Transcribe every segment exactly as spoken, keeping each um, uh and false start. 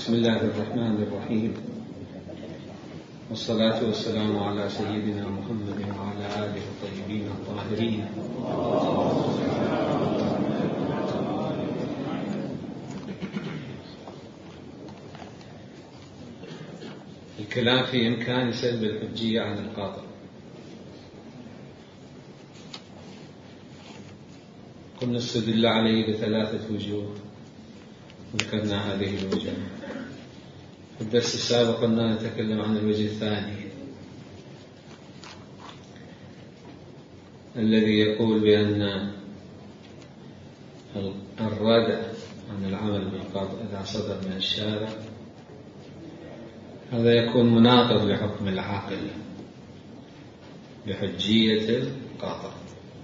بسم الله الرحمن الرحيم، والصلاة والسلام على سيدنا محمد وعلى آله الطيبين الطاهرين. الكلام في إمكان سلب الحجية عن القاطع. قلنا استدل عليه بثلاثة وجوه، ذكرنا هذه الوجوه. في الدرس السابق قلنا نتكلم عن الوجه الثاني الذي يقول بأن الردع عن العمل بالقاطع إذا صدر من الشارع هذا يكون مناقض لحكم العاقل بحجية القاطع.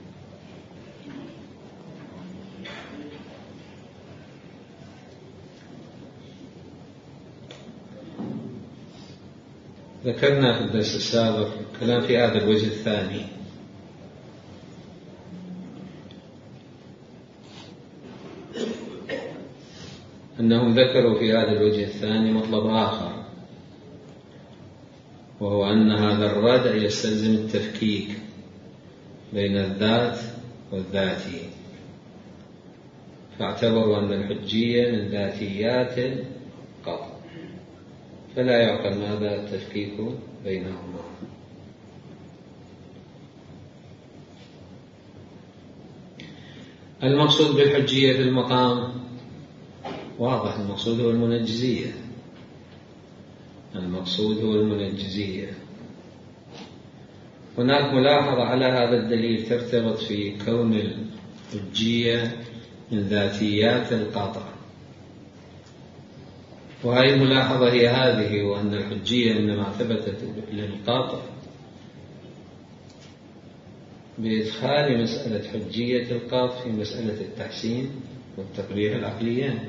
ذكرنا في الدرس السابق كلام في هذا الوجه الثاني، أنهم ذكروا في هذا الوجه الثاني مطلب آخر، وهو أن هذا الردع يستلزم التفكيك بين الذات والذاتي، فاعتبروا أن الحجية من ذاتيات القطع، فلا يعقل ماذا التفكيك بينهما. المقصود بالحجية في المقام واضح، المقصود هو المنجزية، المقصود هو المنجزية. هناك ملاحظة على هذا الدليل ترتبط في كون الحجية من ذاتيات القاطع، وهذه الملاحظة هي هذه، وأن الحجية إنما ثبتت للقاطع بإدخال مسألة حجية القاطع في مسألة التحسين والتقبيح العقليين.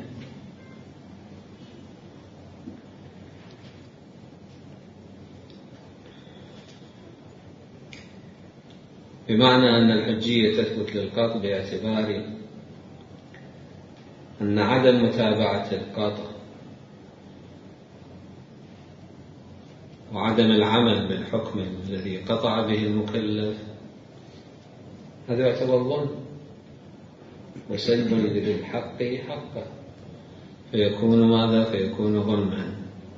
بمعنى أن الحجية تثبت للقاطع باعتبار أن عدم متابعة القاطع وعدم العمل بالحكم الذي قطع به المكلف هذا يعتبر ظلم وسلب لذي الحق حقه، فيكون ماذا؟ فيكون ظلما،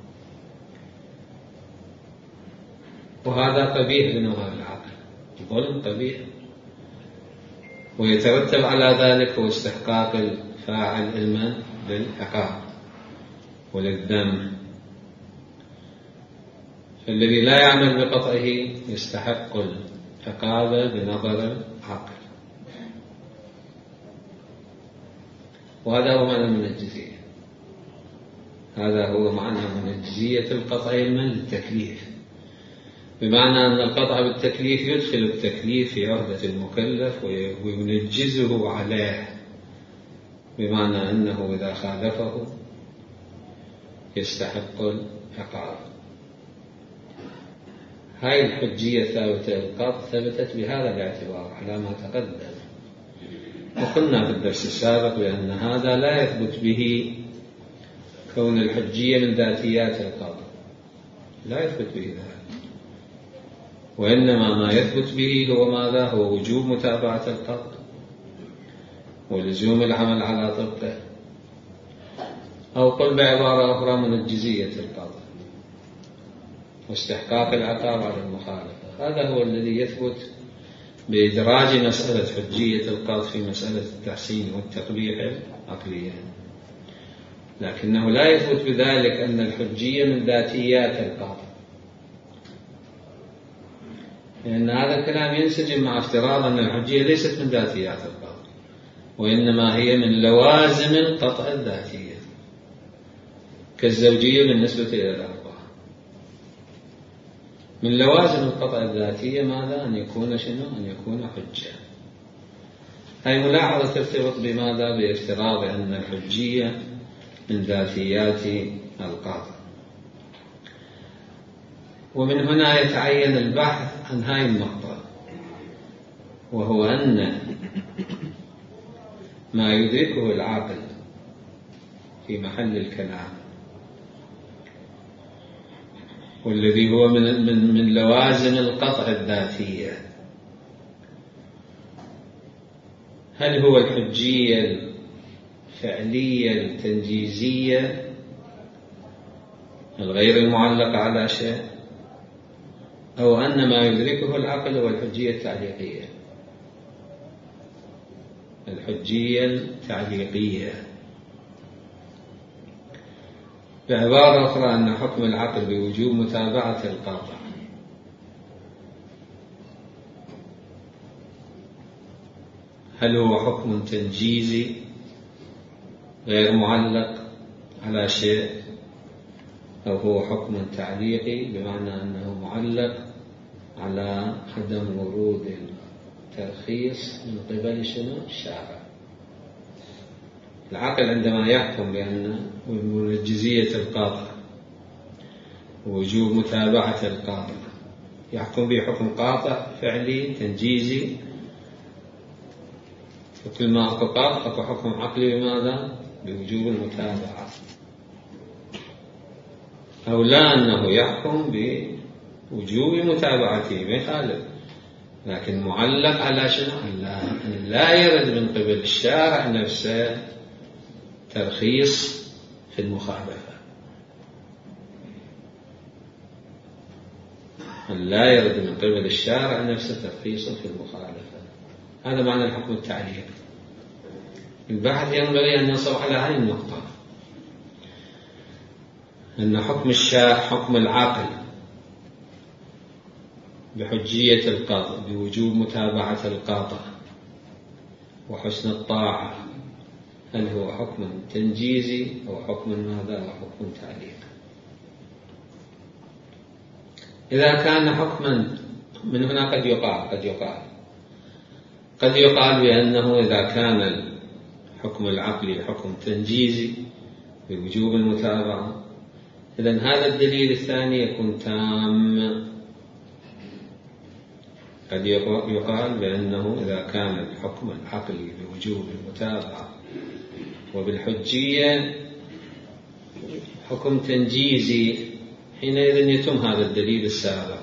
وهذا قبيح بنظر العقل، ظلم قبيح، ويترتب على ذلك هو استحقاق الفاعل علما للعقاب وللذم، فالذي لا يعمل بقطعه يستحق العقاب بنظر العقل، وهذا هو معنى المنجزية. هذا هو معنى منجزية القطع علما للتكليف، بمعنى أن القطع بالتكليف يدخل التكليف في عهدة المكلف وينجزه عليه، بمعنى أنه إذا خالفه يستحق العقاب. هاي الحجية الثابتة للقاطع ثبتت بهذا الاعتبار على ما تقدم، وقلنا في الدرس السابق بأن هذا لا يثبت به كون الحجية من ذاتيات القاطع، لا يثبت به ذلك، وإنما ما يثبت به هو ماذا؟ هو وجوب متابعة القاطع ولزوم العمل على طبقه، أو قل بعبارة أخرى منجزية القاطع واستحقاق العقاب على المخالفة. هذا هو الذي يثبت بإدراج مسألة حجية القاطع في مسألة التحسين والتقبيح العقلية، لكنه لا يثبت بذلك أن الحجية من ذاتيات القاطع، لأن هذا الكلام ينسجم مع افتراض أن الحجية ليست من ذاتيات القاطع، وإنما هي من لوازم القطع الذاتية، كالزوجية بالنسبة إلى الأربعة. من لوازم القطع الذاتية ماذا؟ أن يكون شنو؟ أن يكون حجة. هذه ملاحظة ترتبط بماذا؟ بافتراض أن الحجية من ذاتيات القاطع. ومن هنا يتعين البحث عن هذه النقطة، وهو أن ما يدركه العاقل في محل الكلام والذي هو من, من, من لوازم القطع الذاتية. هل هو الحجية الفعلية التنجيزية الغير المعلقة على شيء، أو أن ما يدركه العقل هو الحجية التعليقية؟ الحجية التعليقية بعبارة أخرى أن حكم العقل بوجوب متابعة القاطع هل هو حكم تنجيزي غير معلق على شيء، أو هو حكم تعليقي بمعنى أنه معلق على عدم ورود الترخيص من قبل شنو؟ الشارع. العقل عندما يحكم بأن منجزية القاطع ووجوب متابعة القاطع يحكم بحكم قاطع فعلي تنجيزي، وكل ما أكو قاطع أكو حكم عقلي بماذا؟ بوجوب المتابعة. أو لا أنه يحكم بوجوب متابعته ما يخالف، لكن معلق على شنو؟ أن لا يرد من قبل الشارع نفسه ترخيص في المخالفة، أن لا يرد من قبل الشارع نفسه ترخيص في المخالفة. هذا معنى الحكم التعليقي. البحث ينبغي أن ينصب على هذه النقطة، أن حكم الشارع حكم العاقل بحجية القاطع بوجوب متابعة القاطع وحسن الطاعة هل هو حكم تنجيزي أو حكم ماذا؟ أو حكم تعليقي. إذا كان حكما من هنا قد يقال قد يقال قد يقال بأنه إذا كان الحكم العقلي حكم تنجيزي بوجوب المتابعة إذن هذا الدليل الثاني يكون تام. قد يقال بأنه إذا كان الحكم العقلي بوجوب المتابعة وبالحجية حكم تنجيزي حينئذ يتم هذا الدليل السابق،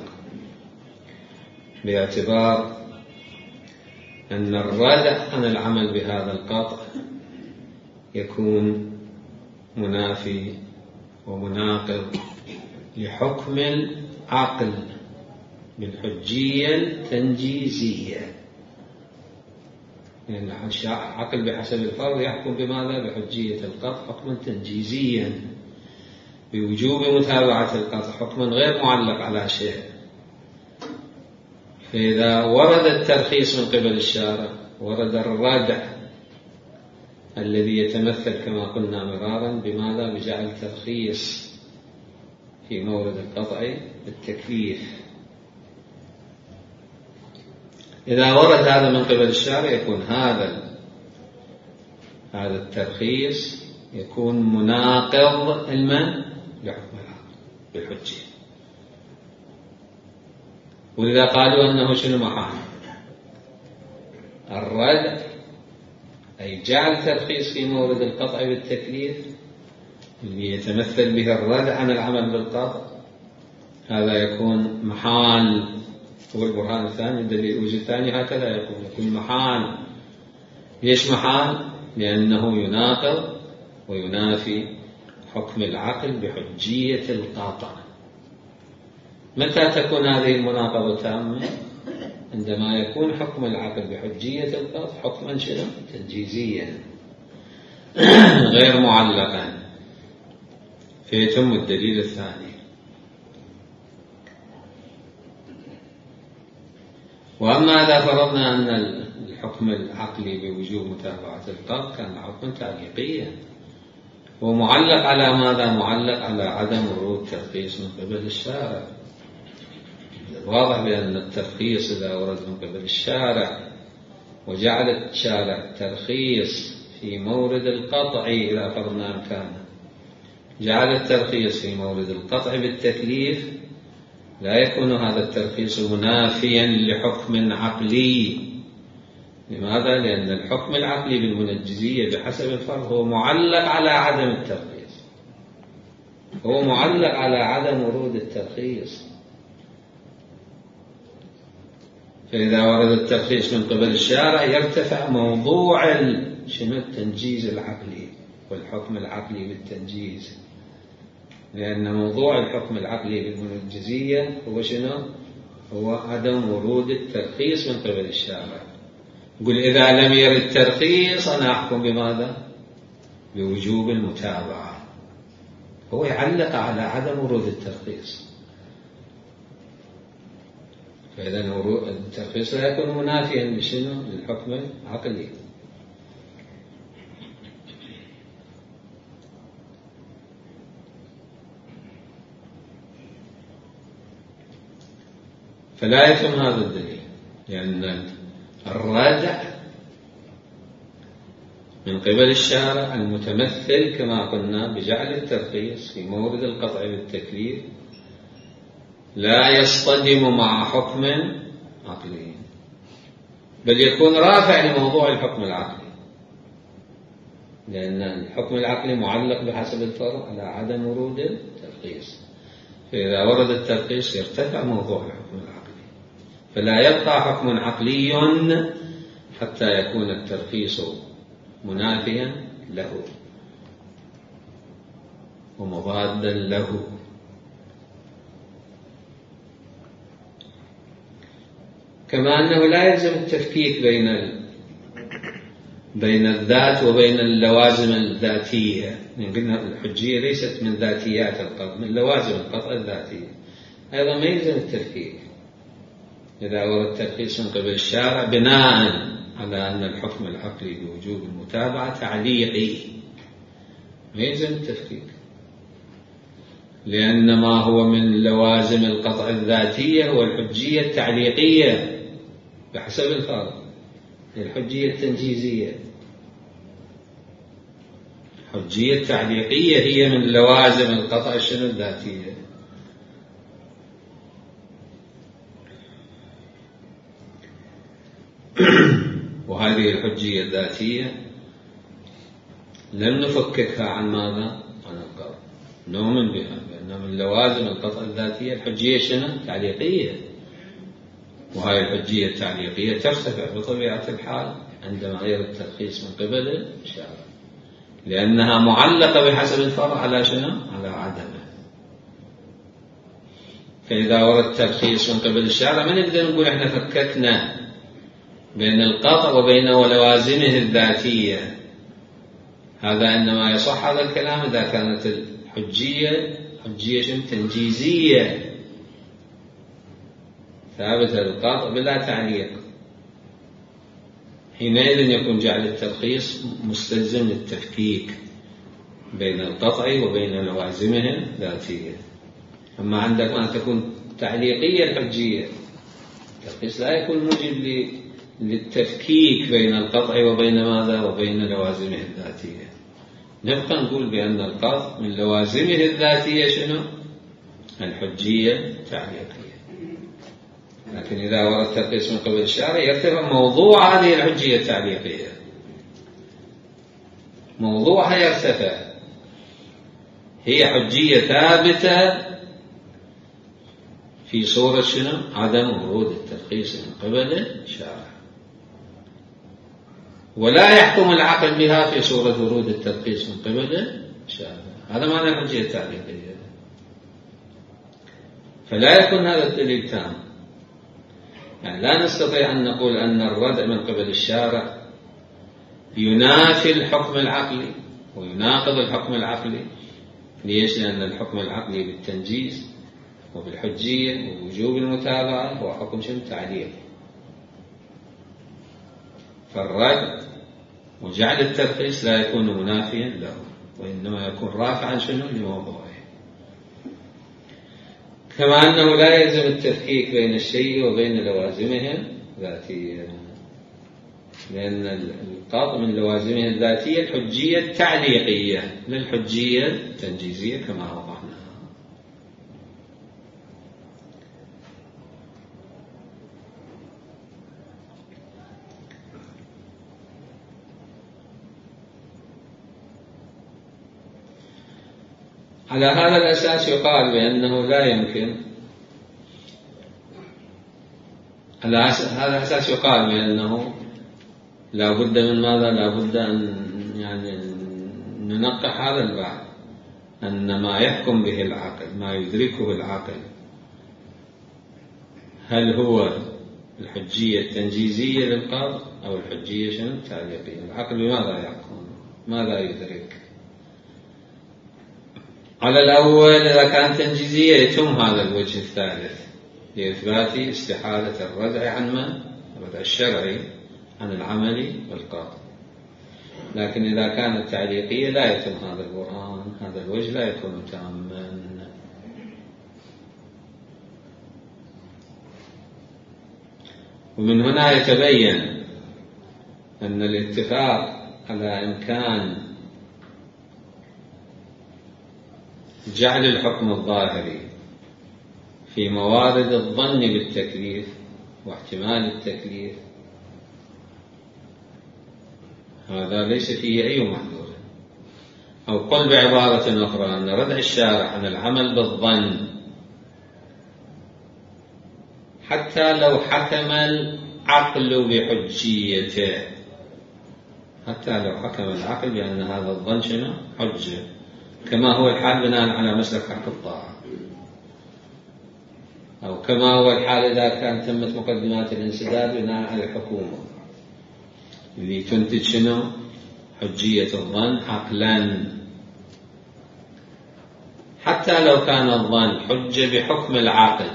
باعتبار أن الردع عن العمل بهذا القطع يكون منافي ومناقض لحكم العقل بالحجية التنجيزية. لأن يعني العقل بحسب الفرض يحكم بماذا؟ بحجية القطع حكما تنجيزيا بوجوب متابعة القطع حكما غير معلق على شيء. فإذا ورد الترخيص من قبل الشارع ورد الردع الذي يتمثل كما قلنا مرارا بماذا؟ بجعل ترخيص في مورد القطع بالتكليف. إذا ورد هذا من قبل الشارع يكون هذا هذا الترخيص يكون مناقض المن لحكم العقل بالحجية. ولذا قالوا أنه شنو محال الردع أي جعل ترخيص في مورد القطع بالتكليف اللي يتمثل به الردع عن العمل بالقطع، هذا يكون محال. هو البرهان الثاني الدليل الوجه الثاني هكذا يقول يكون محال. ليش محال؟ لأنه يناقض وينافي حكم العقل بحجية القاطع. متى تكون هذه المناقضة تامة؟ عندما يكون حكم العقل بحجية القاطع حكما شنو؟ تنجيزيا غير معلقا، فيتم الدليل الثاني. وأما إذا فرضنا أن الحكم العقلي بوجوب متابعة القطع كان حكما تعليقيا ومعلق على ماذا؟ معلق على عدم ورود ترخيص من قبل الشارع. واضح بأن الترخيص إذا ورد من قبل الشارع وجعل الشارع ترخيص في مورد القطع إذا فرضنا أمكانه جعل الترخيص في مورد القطع بالتكليف لا يكون هذا الترخيص منافيا لحكم عقلي. لماذا؟ لأن الحكم العقلي بالمنجزية بحسب الفرض هو معلق على عدم الترخيص. هو معلق على عدم ورود الترخيص. فإذا ورد الترخيص من قبل الشارع يرتفع موضوع شنو التنجيز العقلي والحكم العقلي بالتنجيز، لأن موضوع الحكم العقلي بالمنجزية هو شنو؟ هو عدم ورود الترخيص من قبل الشارع. يقول إذا لم يرد الترخيص أنا أحكم بماذا؟ بوجوب المتابعة. هو يعلق على عدم ورود الترخيص، فإذا الترخيص لا يكون منافيا لشنو؟ للحكم العقلي. فلا يفهم هذا الدليل، لأن الردع من قبل الشارع المتمثل كما قلنا بجعل الترخيص في مورد القطع بالتكليف لا يصطدم مع حكم عقلي، بل يكون رافع لموضوع الحكم العقلي، لأن الحكم العقلي معلق بحسب الفرع على عدم ورود الترخيص، فإذا ورد الترخيص يرتفع موضوع الحكم العقلي، فلا يبقى حكم عقلي حتى يكون الترخيص منافيا له ومضادا له. كما أنه لا يلزم التفكيك بين ال... بين الذات وبين اللوازم الذاتية، يعني قلنا الحجية ليست من ذاتيات القطع، من لوازم القطع الذاتية، أيضا ما يلزم التفكيك إذا ورد الترخيص من قبل الشارع بناء على أن الحكم العقلي بوجوب المتابعة تعليقي، ما يلزم التفكيك، لأن ما هو من لوازم القطع الذاتية هو الحجية التعليقية بحسب الفارق، الحجية التنجيزية. الحجية التعليقية هي من لوازم القطع شنو الذاتية. وهذه الحجية الذاتية لم نفككها عن ماذا؟ عن القطع، نؤمن بها بأنها من لوازم القطع الذاتية. الحجية شنو؟ تعليقية، وهذه الحجية التعليقية ترتفع بطبيعة الحال عندما يرد الترخيص من قبل الشارع، لأنها معلقة بحسب الفرع على شنو؟ على عدمه. فإذا ورد الترخيص من قبل الشارع ما نقدر نقول احنا فككنا بين القطع وبين لوازمه الذاتية، هذا إنما يصح هذا الكلام إذا كانت الحجية حجية شنو؟ تنجيزية ثابتة القطع بلا تعليق، حينئذ يكون جعل الترخيص مستلزم للتفكيك بين القطع وبين لوازمه الذاتية. أما عندما تكون تعليقية الحجية الترخيص لا يكون موجب للتفكيك بين القطع وبين ماذا؟ وبين لوازمه الذاتية. نبقى نقول بأن القطع من لوازمه الذاتية شنو؟ الحجية التعليقية. لكن إذا ورد الترخيص من قبل الشارع يرتفع موضوع هذه الحجية التعليقية، موضوعها يرتفع، هي حجية ثابتة في صورة شنو؟ عدم ورود الترخيص من قبل الشارع، ولا يحكم العقل بها في صورة ورود الترخيص من قبل الشارع. هذا معنى الحجية التعليقية. فلا يكون هذا الدليل تام، يعني لا نستطيع أن نقول أن الردع من قبل الشارع ينافي الحكم العقلي ويناقض الحكم العقلي. ليش؟ لأن الحكم العقلي بالتنجيز وبالحجية ووجوب المتابعة هو حكم شنو؟ تعليق. فالردع وجعل الترخيص لا يكون منافيا له، وإنما يكون رافعا شنو؟ لموضوعه. كما أنه لا يلزم التفكيك بين الشيء وبين لوازمه الذاتية، لأن القاطع من لوازمه الذاتية الحجية التعليقية للحجية التنجيزية كما وضحنا. على هذا الأساس يقال بأنه لا يمكن، على هذا الأساس يقال بأنه لا بد من ماذا؟ لا بد أن يعني ننقح هذا البعض، أن ما يحكم به العقل، ما يدركه العقل، هل هو الحجية التنجيزية للقاضي أو الحجية شنو التعليقية؟ العقل بماذا يحكم؟ ماذا يدرك؟ على الأول إذا كان تنجيزية يتم هذا الوجه الثالث لإثبات استحالة الردع عن من؟ الردع الشرعي عن العمل والقاضي. لكن إذا كانت تعليقية لا يتم هذا البرهان، هذا الوجه لا يكون تاما. ومن هنا يتبين أن الاتفاق على إمكان جعل الحكم الظاهري في موارد الظن بالتكليف واحتمال التكليف هذا ليس فيه أي محذور. أو قل بعبارة أخرى أن ردع الشارع عن العمل بالظن حتى لو حكم العقل بحجيته، حتى لو حكم العقل بأن هذا الظن شنو حجة، كما هو الحال بناء على مسلك حق الطاعة، أو كما هو الحال إذا كان تمت مقدمات الانسداد بناء على الحكومة اللي تنتج شنو حجية الظن عقلا. حتى لو كان الظن حجة بحكم العاقل،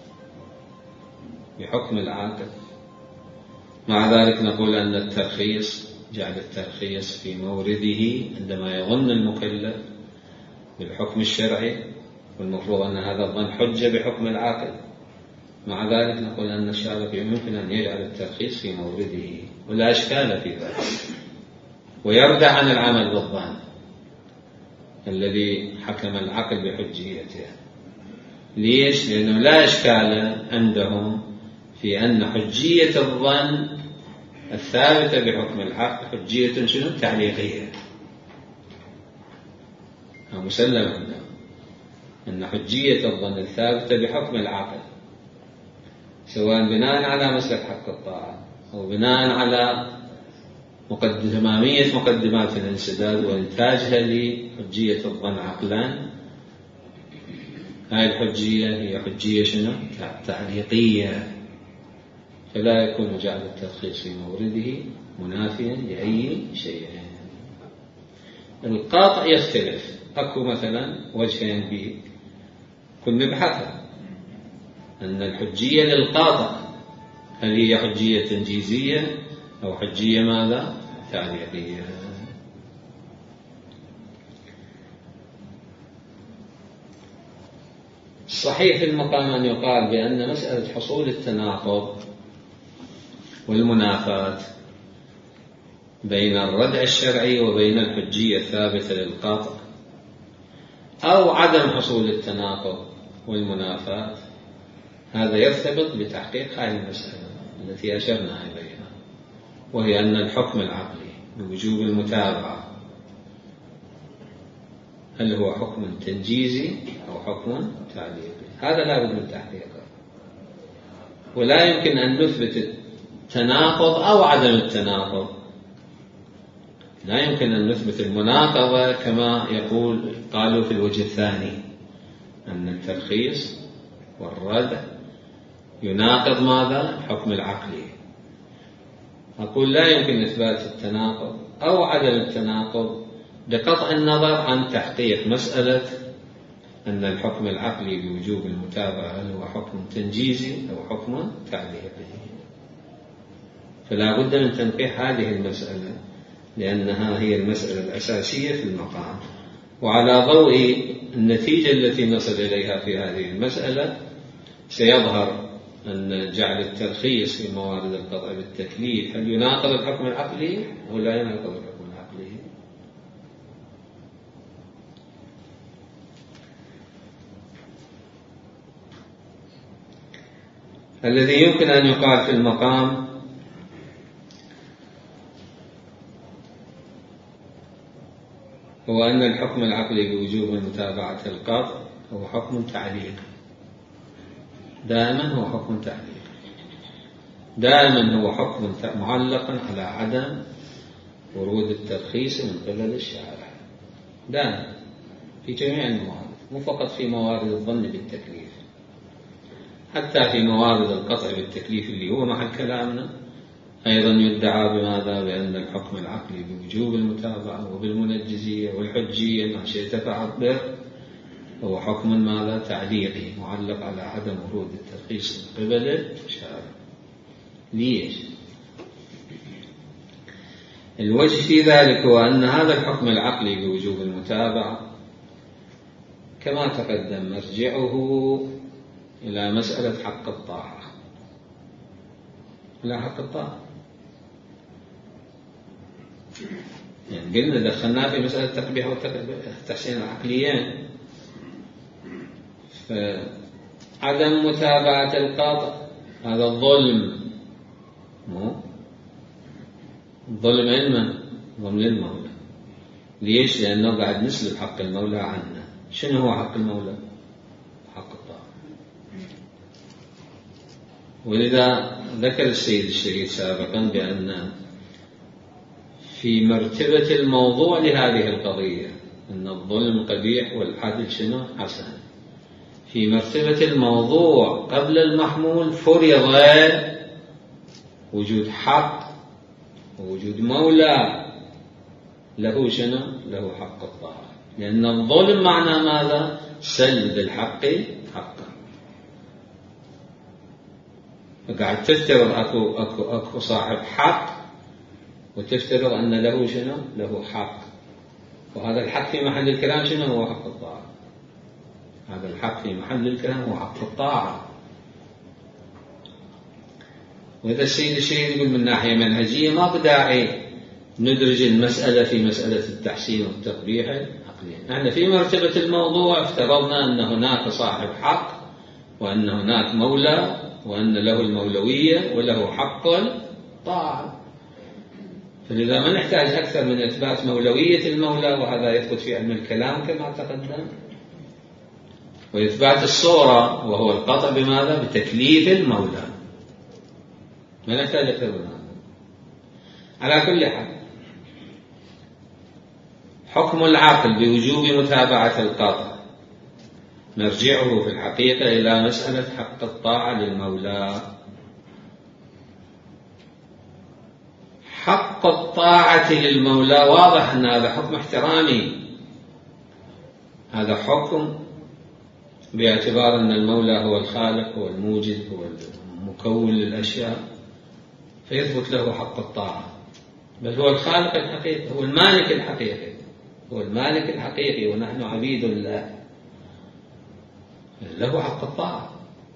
بحكم العاقل، مع ذلك نقول أن الترخيص، جعل الترخيص في مورده عندما يظن المكلف بالحكم الشرعي، والمفروض أن هذا الظن حجة بحكم العاقل، مع ذلك نقول أن الشارع يمكن أن يجعل الترخيص في مورده ولا إشكال في ذلك، ويردع عن العمل بالظن الذي حكم العقل بحجيته. ليش؟ لأنه لا إشكال عندهم في أن حجية الظن الثابتة بحكم العقل حجية شنو تعليقية، مسلم عندهم أن حجية الظن الثابتة بحكم العقل سواء بناء على مسلك حق الطاعة أو بناء على تمامية مقدمات الانسداد وإنتاجها لحجية الظن عقلا، هذه الحجية هي حجية شنو تعليقية، فلا يكون جعل الترخيص في مورده منافيا لأي شيء. القاطع يختلف، أكو مثلا وجهين به كن نبحثها، أن الحجية للقاطع هل هي حجية تنجيزية أو حجية ماذا تعليقية. صحيح في المقام أن يقال بأن مسألة حصول التناقض والمنافاة بين الردع الشرعي وبين الحجية الثابتة للقاطع أو عدم حصول التناقض والمنافاة هذا يرتبط بتحقيق هذه المسألة التي أشرنا إليها، وهي أن الحكم العقلي بوجوب المتابعة هل هو حكم تنجيزي أو حكم تعليقي، هذا لا بد من تحقيقه، ولا يمكن أن نثبت التناقض أو عدم التناقض، لا يمكن أن نثبت المناقضة كما يقول قالوا في الوجه الثاني أن الترخيص والردع يناقض ماذا الحكم العقلي. أقول لا يمكن إثبات التناقض أو عدم التناقض بقطع النظر عن تحقيق مسألة أن الحكم العقلي بوجوب المتابعة هل هو حكم تنجيزي أو حكم تعليقي. فلا بد من تنقيح هذه المسألة لأنها هي المسألة الأساسية في المقام، وعلى ضوء النتيجة التي نصل إليها في هذه المسألة سيظهر أن جعل الترخيص في موارد القطع بالتكليف هل يناقض الحكم العقلي أو لا يناقض الحكم العقلي. الذي يمكن أن يقال في المقام هو أن الحكم العقلي بوجوب متابعة القطع هو حكم تعليقي، دائما هو حكم تعليقي، دائما هو حكم معلق على عدم ورود الترخيص من قبل الشارع، دائما في جميع الموارد، مو فقط في موارد الظن بالتكليف، حتى في موارد القطع بالتكليف اللي هو محل كلامنا أيضا يدعى بماذا؟ بأن الحكم العقلي بوجوب المتابعة وبالمنجزية والحجية ما شئت فعبر هو حكم ماذا؟ تعليقي معلق على عدم ورود الترخيص من قبل الشارع. ليش؟ الوجه في ذلك هو أن هذا الحكم العقلي بوجوب المتابعة كما تقدم مرجعه إلى مسألة حق الطاعة، إلى حق الطاعة. يعني قلنا دخلنا في مسألة التقبيح والتحسين العقليين، فعدم متابعة القاطع هذا الظلم، مو ظلم علما، ظلم للمولى. ليش؟ لأنه قاعد نسلب حق المولى عنا. شنو هو حق المولى؟ حق الطاعة. ولذا ذكر السيد الشريف سابقا بأن في مرتبة الموضوع لهذه القضية أن الظلم قبيح والعدل شنو؟ حسن. في مرتبة الموضوع قبل المحمول فرض وجود حق ووجود مولى له شنو؟ له حق الطاعة، لأن الظلم معنى ماذا؟ سلب الحق حقا. فقاعد تفترض أكو, أكو, أكو صاحب حق وتفترض أن له شنو؟ له حق، وهذا الحق في محل الكلام شنو؟ هو حق الطاعة. هذا الحق في محل الكلام هو حق الطاعة. وإذا السيد الشهيد يقول من ناحية منهجية ما بداعي ندرج المسألة في مسألة التحسين والتقبيح العقلي. نحن في مرتبة الموضوع افترضنا أن هناك صاحب حق وأن هناك مولى وأن له المولوية وله حق الطاعة، فلذا ما نحتاج أكثر من إثبات مولوية المولى، وهذا يثبت في علم الكلام كما تقدم، وإثبات الصورة وهو القطع بماذا؟ بتكليف المولى، ما نحتاج أكثر من هذا. على كل حال حكم العقل بوجوب متابعة القطع مرجعه في الحقيقة إلى مسألة حق الطاعة للمولى. حق الطاعة للمولى واضح أن هذا حكم احترامي، هذا حكم باعتبار أن المولى هو الخالق هو الموجد هو المكون للأشياء، فيثبت له حق الطاعة، بل هو الخالق الحقيقي، هو المالك الحقيقي، هو المالك الحقيقي ونحن عبيد الله، له حق الطاعة.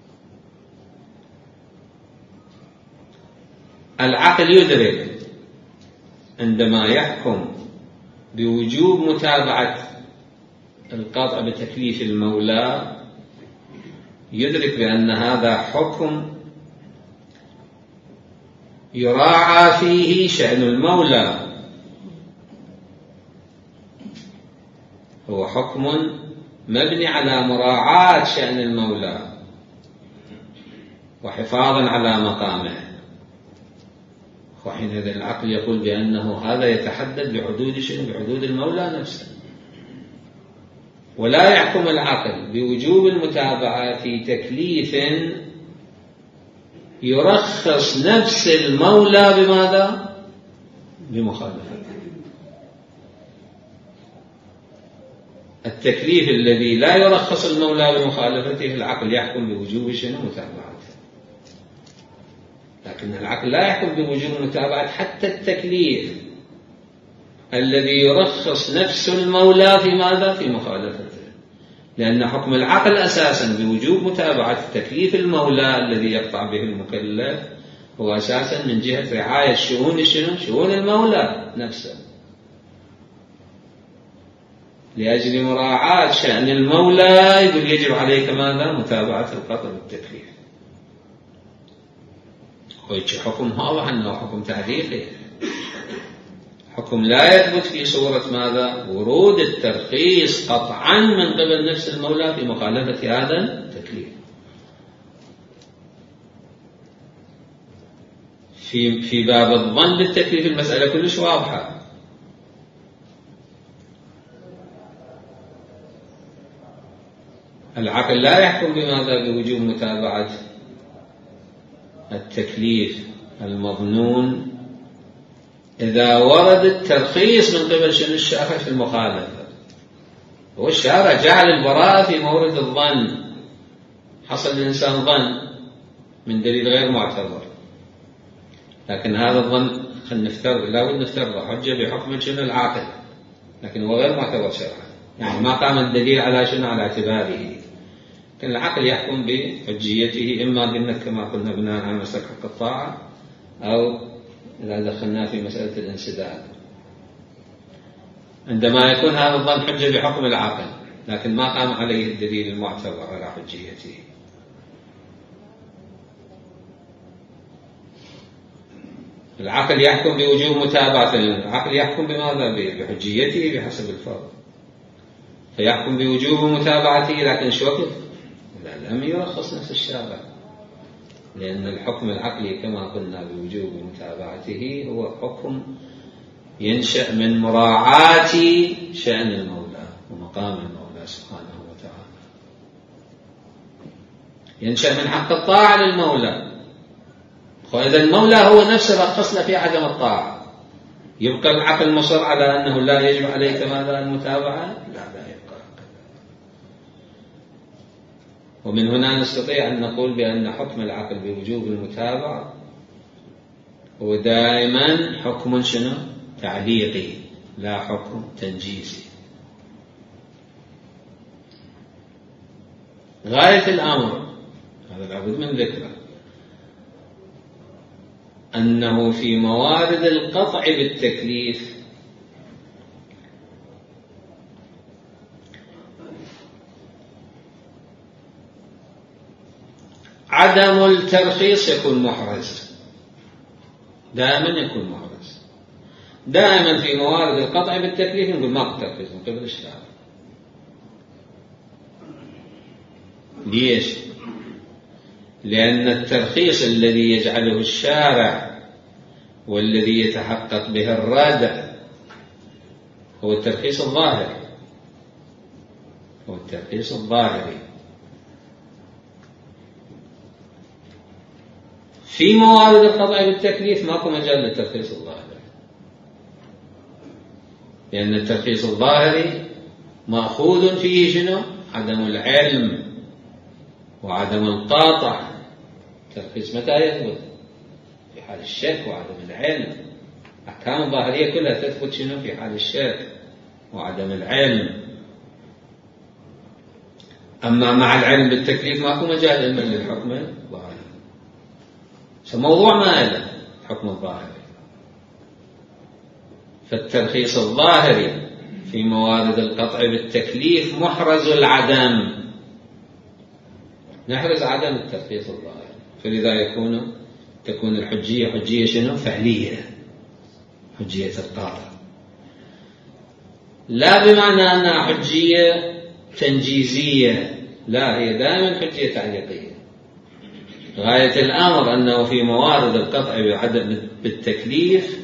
العقل يدرك عندما يحكم بوجوب متابعة القطع بتكليف المولى يدرك بأن هذا حكم يراعى فيه شأن المولى، هو حكم مبني على مراعاة شأن المولى وحفاظا على مقامه، وحينئذ العقل يقول بأنه هذا يتحدد بحدود شنو؟ بحدود المولى نفسه. ولا يحكم العقل بوجوب المتابعة في تكليف يرخص نفس المولى بماذا؟ بمخالفته. التكليف الذي لا يرخص المولى بمخالفته العقل يحكم بوجوب شنو؟ متابعته. لكن العقل لا يحكم بوجوب متابعة حتى التكليف الذي يرخص نفس المولى في ماذا؟ في مخالفته، لأن حكم العقل أساسا بوجوب متابعة تكليف المولى الذي يقطع به المكلف هو أساسا من جهة رعاية شؤون شنو؟ شؤون المولى نفسه، لأجل مراعاة شأن المولى يقول يجب عليك ماذا؟ متابعة القطع بالتكليف. ويجي حكم واضح أنه حكم تعليقي، حكم لا يثبت في صورة ماذا؟ ورود الترخيص قطعا من قبل نفس المولى في مخالفة هذا التكليف. في في باب الظن بالتكليف المسألة كلش واضحة. العقل لا يحكم بماذا؟ بوجوب متابعة التكليف المظنون إذا ورد الترخيص من قبل شنو؟ الشارع في المخالفة. هو الشارع جعل البراءة في مورد الظن، حصل الإنسان ظن من دليل غير معتبر، لكن هذا الظن خلينا نفترض، لا بد نفترض حجة بحكم شنو؟ العاقل، لكن هو غير معتبر شرعا، يعني ما قام الدليل على شنو؟ على اعتباره. لكن العقل يحكم بحجيته، إما قلنا كما قلنا بناء على مسلك حق الطاعة، أو إذا دخلنا في مسألة الانسداد عندما يكون هذا الظن حجة بحكم العقل لكن ما قام عليه الدليل المعتبر على حجيته. العقل يحكم بوجوب متابعة، العقل يحكم بماذا؟ بحجيته بحسب الفرض، فيحكم بوجوب متابعته، لكن شو وقت؟ لا، لم يرخص نفس الشارع، لأن الحكم العقلي كما قلنا بوجوب متابعته هو حكم ينشأ من مراعاة شأن المولى ومقام المولى سبحانه وتعالى، ينشأ من حق الطاعة للمولى. وإذا المولى هو نفسه رخصنا في عدم الطاعة، يبقى العقل مصر على أنه لا يجب عليك ماذا؟ المتابعة؟ لا لا يبقى. ومن هنا نستطيع أن نقول بأن حكم العقل بوجوب المتابعة هو دائما حكم شنو؟ تعليقي، لا حكم تنجيزي. غاية الأمر هذا لابد من ذكره أنه في موارد القطع بالتكليف عدم الترخيص يكون محرز، دائما يكون محرز. دائما في موارد القطع بالتكليف نقول ما ترخيص من قبل الشارع. ليش؟ لأن الترخيص الذي يجعله الشارع والذي يتحقق به الردع هو الترخيص الظاهري، هو الترخيص الظاهري. في موارد القطع بالتكليف ماكو مجال للترخيص الظاهري، لأن الترخيص الظاهري مأخوذ فيه شنو؟ عدم العلم وعدم القاطع. الترخيص متى يثبت؟ في حال الشك وعدم العلم. أحكام الظاهرية كلها تثبت شنو؟ في حال الشك وعدم العلم. أما مع العلم بالتكليف ماكو مجال إلا للحكم الظاهري. فموضوع ما له الحكم الظاهري. فالترخيص الظاهري في موارد القطع بالتكليف محرز العدم، نحرز عدم الترخيص الظاهري، فلذا يكون تكون الحجية حجية شنو؟ فعلية، حجية القاطع، لا بمعنى أنها حجية تنجيزية، لا، هي دائما حجية تعليقية. غاية الأمر أنه في موارد القطع بعدم بالتكليف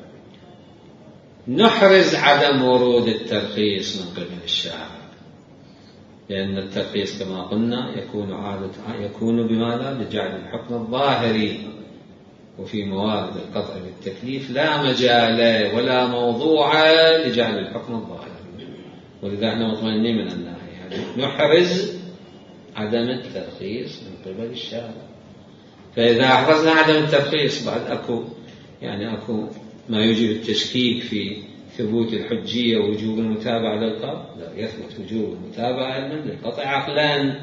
نحرز عدم ورود الترخيص من قبل الشارع، لأن الترخيص كما قلنا يكون عادة يكون بماذا؟ بجعل الحكم الظاهري، وفي موارد القطع بالتكليف لا مجال ولا موضوع لجعل الحكم الظاهري، ولذا احنا مطمئنين من الناحية يعني نحرز عدم الترخيص من قبل الشارع. فإذا أحرزنا عدم الترخيص بعد أكو يعني أكو ما يوجب التشكيك في ثبوت الحجية ووجوب المتابعة للقطع، لا، يثبت وجوب المتابعة للقطع عقلان،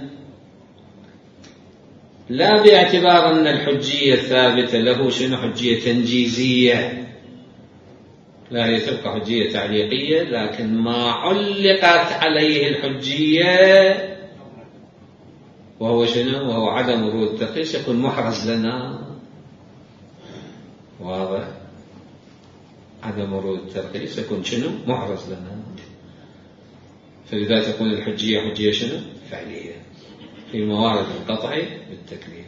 لا باعتبار أن الحجية الثابتة له شنو؟ حجية تنجيزية، لا، هي تبقى حجية تعليقية، لكن ما علقت عليه الحجية وهو شنو؟ وهو عدم ورود الترخيص يكون محرز لنا. واضح؟ عدم ورود الترخيص يكون شنو؟ محرز لنا. فلذا تكون الحجية حجية شنو؟ فعلية في موارد القطع بالتكليف،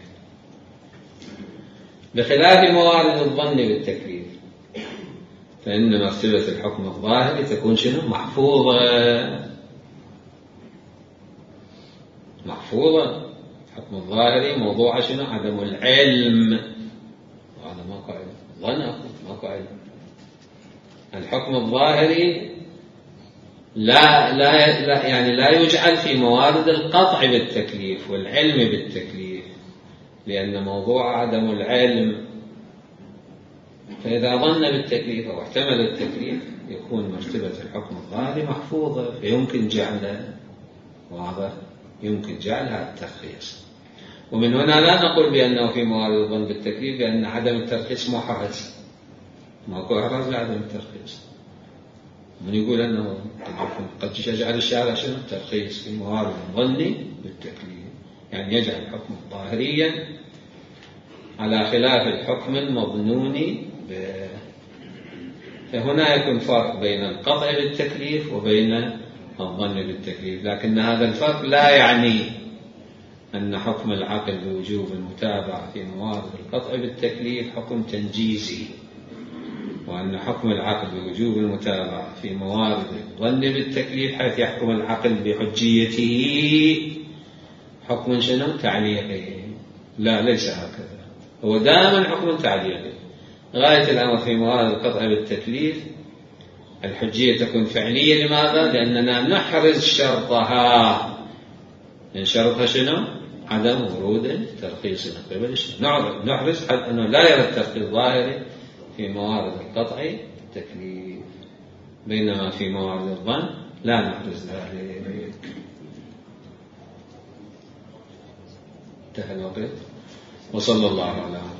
بخلاف موارد الظن بالتكليف، فإن مرتبة الحكم الظاهري تكون شنو؟ محفوظة. محفوظة. الحكم الظاهري موضوع شنو؟ عدم العلم، وهذا ماكو علم. ظن ماكو علم. الحكم الظاهري لا لا لا يعني لا يجعل في موارد القطع بالتكليف والعلم بالتكليف، لأن موضوع عدم العلم. فإذا ظن بالتكليف أو احتمل التكليف يكون مرتبة الحكم الظاهري محفوظة، فيمكن جعله واضح، يمكن جعلها الترخيص. ومن هنا لا نقول بأنه في موارد الظن بالتكليف بأن عدم الترخيص محرز. ماكو إحراز لعدم الترخيص. من يقول أنه قد يجعل الشارع شنو؟ الترخيص في موارد الظن بالتكليف، يعني يجعل الحكم ظاهريا على خلاف الحكم المظنون ب... فهنا يكون فرق بين القطع بالتكليف وبين الظن بالتكليف، لكن هذا الفرق لا يعني أن حكم العقل بوجوب المتابعة في موارد القطع بالتكليف حكم تنجيزي، وأن حكم العقل بوجوب المتابعة في موارد الظن بالتكليف حيث يحكم العقل بحجيته حكم شنو؟ تعليقي. لا، ليس هكذا، هو دائما حكم تعليقي. غاية الأمر في موارد القطع بالتكليف الحجية تكون فعلية. لماذا؟ لأننا نحرز شرطها. من شرطها شنو؟ عدم ورود الترخيص من قبل الشرع. نحرز حتى أنه لا يرى الترخيص ظاهري في موارد القطع بالتكليف، بينما في موارد الظن لا نحرز ذلك. انتهى الوقت. وصلى الله على